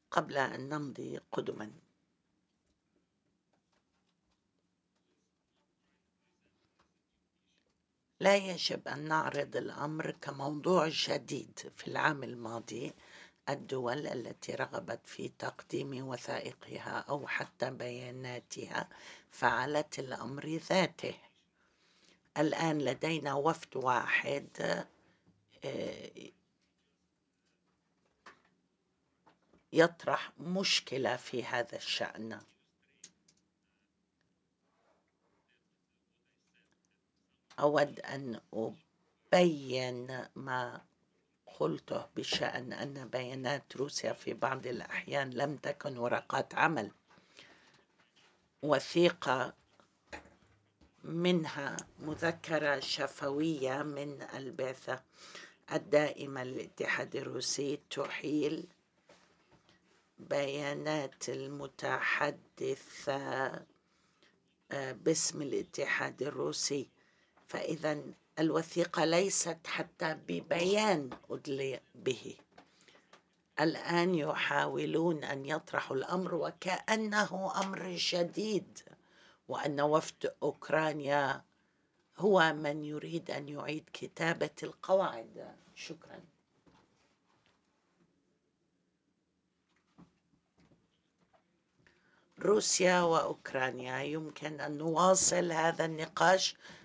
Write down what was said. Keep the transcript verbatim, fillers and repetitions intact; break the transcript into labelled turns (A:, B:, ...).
A: قبل أن نمضي قدما. لا يجب أن نعرض الأمر كموضوع جديد. في العام الماضي الدول التي رغبت في تقديم وثائقها أو حتى بياناتها فعلت الأمر ذاته. الآن لدينا وفد واحد يطرح مشكلة في هذا الشأن. أود أن أبين ما قلته بشأن أن بيانات روسيا في بعض الأحيان لم تكن ورقات عمل، وثيقة منها مذكرة شفوية من البعثة الدائمة للاتحاد الروسي تحيل بيانات المتحدثة باسم الاتحاد الروسي. فإذا الوثيقة ليست حتى ببيان أدلي به. الآن يحاولون أن يطرحوا الأمر وكأنه أمر جديد، وأن وفد أوكرانيا هو من يريد أن يعيد كتابة القواعد. شكرا. روسيا وأوكرانيا يمكن أن نواصل هذا النقاش